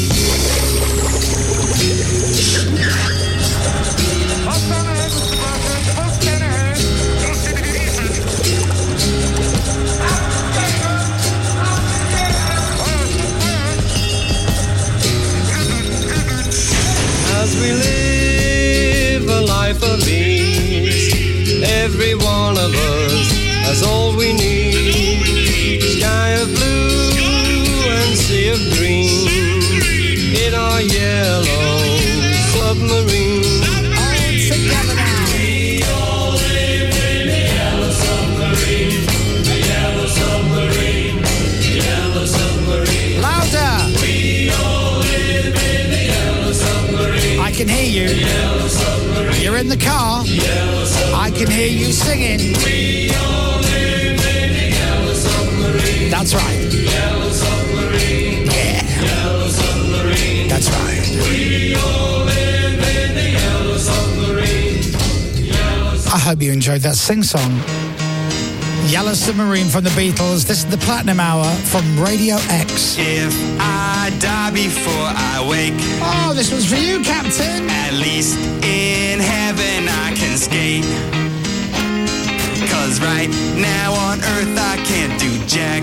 As we live a life of ease, every one of us has all we need. Sky of blue and sea of green in our yellow submarine. All together now. We all live in a yellow submarine, a yellow submarine, yellow submarine. Louder! We all live in a yellow submarine. I can hear you. Yellow submarine. You're in the car. Yellow submarine. I can hear you singing. We all live in a yellow submarine. That's right. Yellow submarine. Yeah. Yellow submarine. That's right. We all live in a yellow submarine. Yellow submarine. I hope you enjoyed that sing-song. Yellow Submarine from the Beatles. This is the Platinum Hour from Radio X. If I die before I wake, oh, this was for you, Captain. At least in heaven I can skate. Cause right now on earth I can't do jack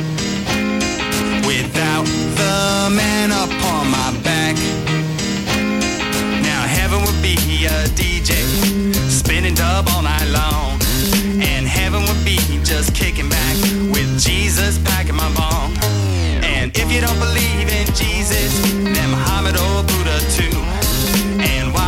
without the man upon my back. Now heaven would be a D J spinning dub all night long, and heaven would be just kicking back with Jesus packing my bong. And if you don't believe